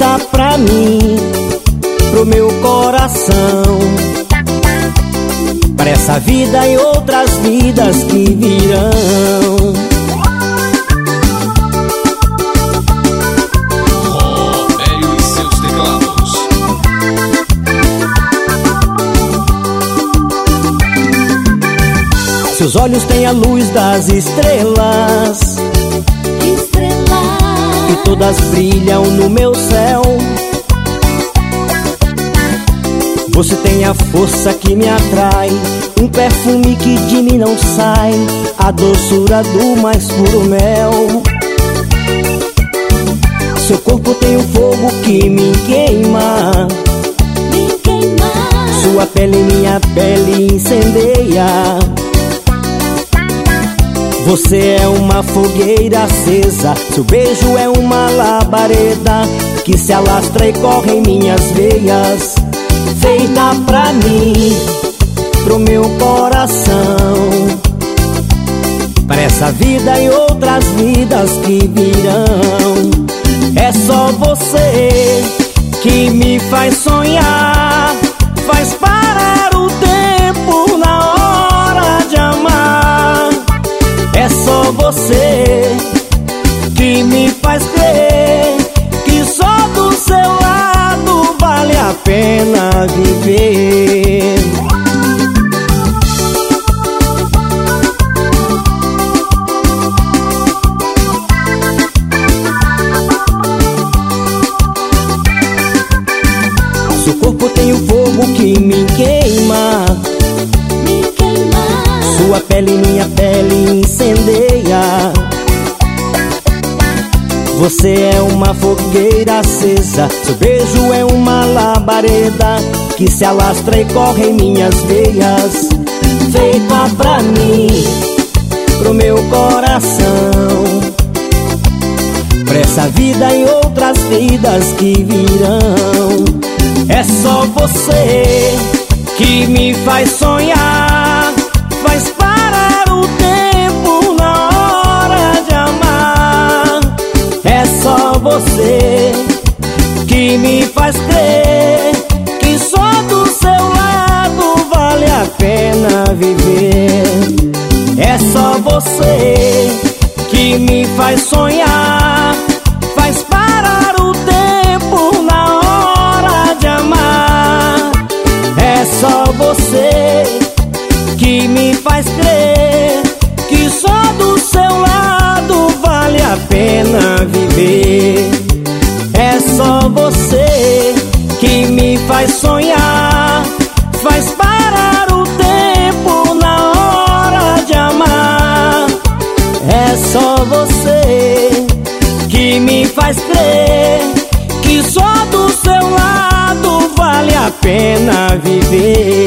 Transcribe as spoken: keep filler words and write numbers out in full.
feita pra mim, pro meu coração, pra essa vida e outras vidas que virão. Robério e seus teclados. Seus olhos têm a luz das estrelas, Estrelas, e todas brilham no meu céu. Você tem a força que me atrai, um perfume que de mim não sai, a doçura do mais puro mel. Seu corpo tem um fogo que me queima, me queima. sua pele minha pele incendeia. Você é uma fogueira acesa, seu beijo é uma labareda que se alastra e corre em minhas veias. Feita pra mim, pro meu coração, pra essa vida e outras vidas que virão. É só você que me faz sonhar, faz parar o tempo na hora de amar. É só você que me faz crer que só do seu lado vale a pena viver. Seu corpo tem um fogo que me queima, Me queima. sua pele minha pele incendeia. Você é uma fogueira acesa, seu beijo é uma labareda que se alastra e corre em minhas veias. Feita pra mim, pro meu coração, pra essa vida e outras vidas que virão. É só você que me faz sonhar, faz parar o tempo na hora de amar. É só você que me faz crer que só do seu lado vale a pena viver. É só você que me faz sonhar, faz parar o tempo na hora de amar. É só você que me faz crer que só do seu lado vale a pena viver. É só você que me faz sonhar, faz parar o tempo na hora de amar. É só você que me faz crer que só do seu lado vale a pena viver.